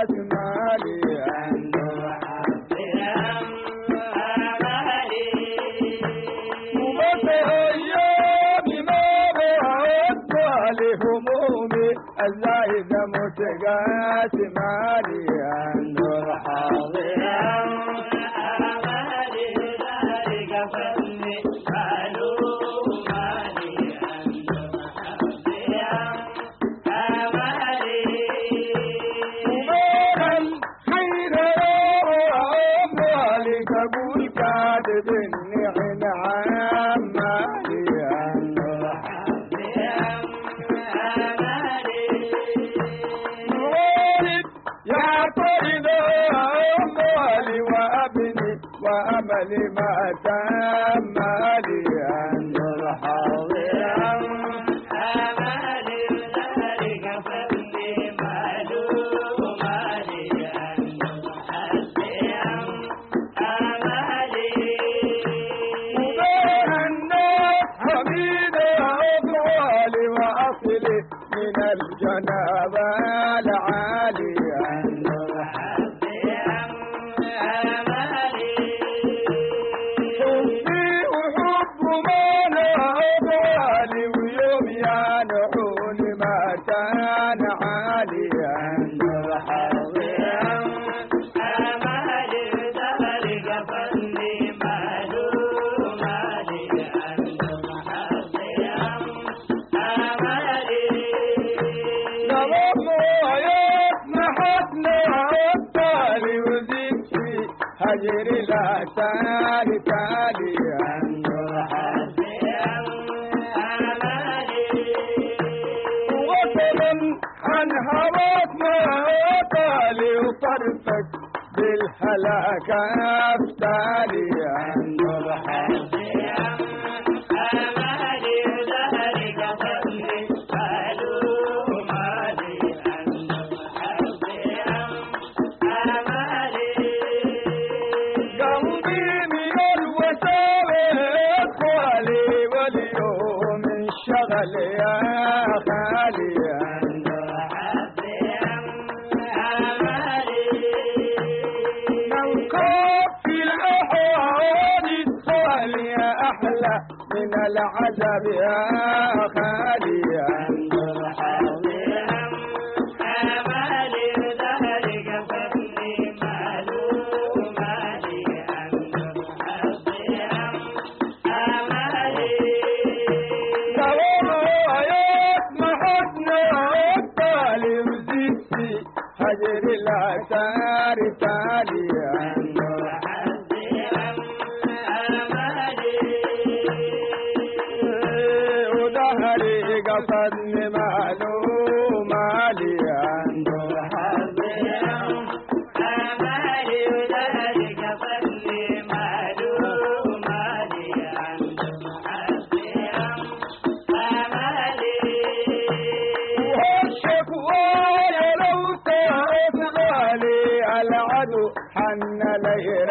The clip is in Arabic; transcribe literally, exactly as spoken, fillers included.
راس مالي عنده وبس ايامي ما بعد لهمومي الزايدة متقاس مالي عنده وأملي ما تم مالي عند الحاضر أملي ذلك فضلي مالو مالي عند الحاضر أملي وبين الناس حميد أطوالي وأصلي من الجنابة العالي عند هجري لا تالي تالي عنده حزين أمالي وطن عن هواك ما طالي وطرفك بالهلاك أفتالي عنده حزين أمالي ذلك فضلي قالوا مالي عنده حزين أمالي شغل يا خالي عنده حزين أمالي موقف في الأحوال الصال يا أحلى من العذاب يا خالي عنده حزين أمالي ذلك فضلي مالو مالي عنده حزين أمالي هجري لا تاري تالي عنده حزين أمالي وظهري قصدني مالو مالي عنده حزين أمالي وظهري قصدني مالو مالي عنده حزين أمالي والشكوى العدو حن لير